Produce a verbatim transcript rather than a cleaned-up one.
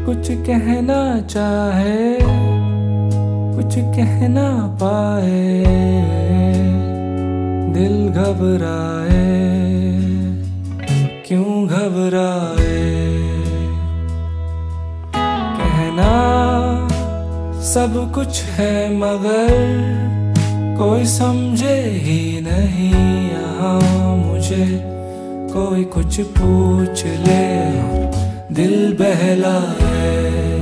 कुछ कहना चाहे, कुछ कहना पाए, दिल घबराए, क्यों घबराए। कहना सब कुछ है मगर कोई समझे ही नहीं यहाँ मुझे। कोई कुछ पूछ ले और दिल बहलाए।